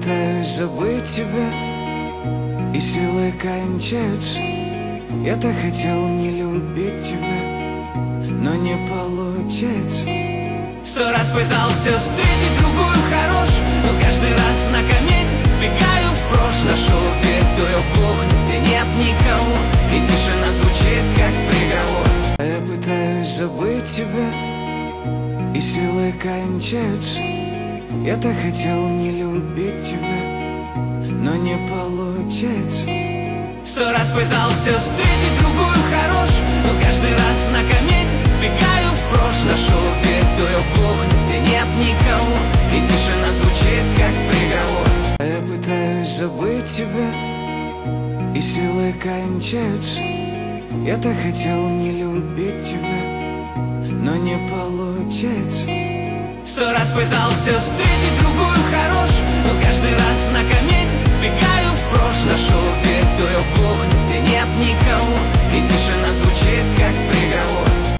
пытаюсь забыть тебя, и силы кончаются. Я так хотел не любить тебя, но не получается. 100 раз пытался встретить другую хорошую, но каждый раз на комете сбегаю в прошлое. Нашел убитую кухню, где нет никого, и тишина звучит как приговор. Я пытаюсь забыть тебя, и силы кончаются. Я так хотел не любить тебя, но не получается. 100 раз пытался встретить другую хорошую, но каждый раз на комете сбегаю в прошлое. Нашел убитую кухню, где нет никого, и тишина звучит как приговор. Я пытаюсь забыть тебя, и силы кончаются. Я так хотел не любить тебя, но не получается. 100 раз пытался встретить другую хорошую, но каждый раз на комете сбегаю в прошлое. Нашел убитую кухню, где нет никого, и тишина